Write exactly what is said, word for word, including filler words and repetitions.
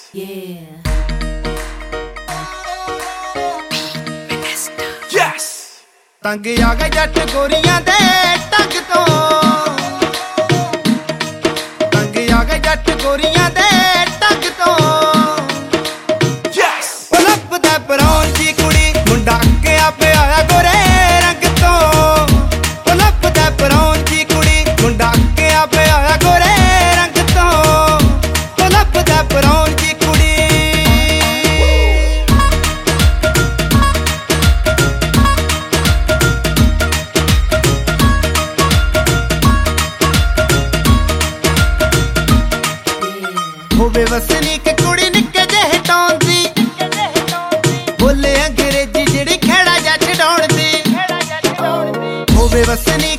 ਤੰਗ ਆ ਗਏ ਜੱਟ ਗੋਰੀਆਂ ਦੇ ਟੱਗ ਤੋਂ, ਤੰਗ ਆ ਗਏ ਜੱਟ ਗੋਰੀਆਂ ਦੇ ਟੱਗ ਤੋਂ। ਉਹ ਲੱਭਦਾ ਪਰਾਉਣ ਦੀ ਕੁੜੀ ਮੁੰਡਾ ਅੱਕਿਆ ਪਿਆ ਆ ਗੋਰੇ ਰੰਗ ਤੋਂ। ਉਹ ਲੱਭਦਾ ਪਰਾਉਣ ਦੀ ਕੁੜੀ ਮੁੰਡਾ ਅੱਕਿਆ ਪਿਆ ਆ ਗੋਰੇ ਰੰਗ ਤੋਂ। ਉਹ ਲੱਭਦਾ ਪਰਾਉਣ ਦੀ ਕੁੜੀ। ਹੋਵੇ ਵਸਨੀਕ ਕੁੜੀ ਨਿੱਕੇ ਜਿਹੇ ਟਾਉਣ ਦੀ, ਬੋਲੇ ਅੰਗਰੇਜ਼ੀ ਜਿਹੜੀ ਖੇੜਾ ਜੱਟ ਡਾਉਣ ਦੀ। ਹੋਵੇ ਵਸਨੀਕ